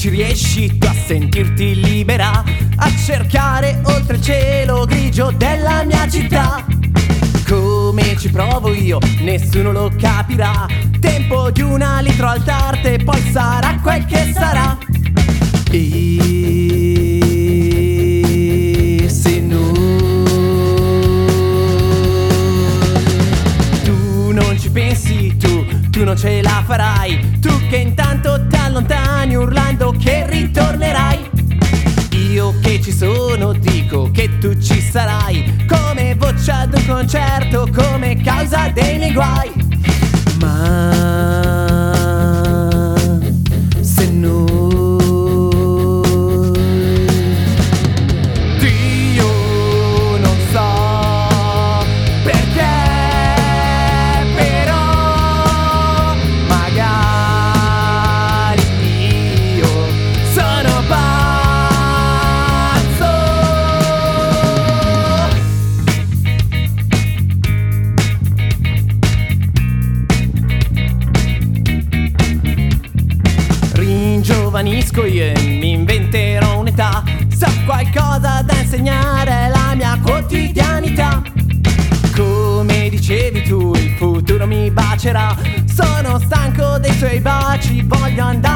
ci riesci tu a sentirti libera, a cercare oltre il cielo grigio della mia città. Come ci provo io, nessuno lo capirà. Tempo di una litro al tarte, poi sarà quel che sarà. E se no, tu non ci pensi, tu non ce la farai. Tu che intanto ti allontani urlando che ritornerai. Io che ci sono dico che tu ci sarai, come voce ad un concerto, come causa dei miei guai. Ma se noi, Dio non so perché, però magari io sono pazzo. Ringiovanisco io e mi inventerò un'età. So qualcosa da insegnare, la mia quotidianità. Come dicevi tu, il futuro mi bacerà. Sono stanco dei suoi baci, voglio andare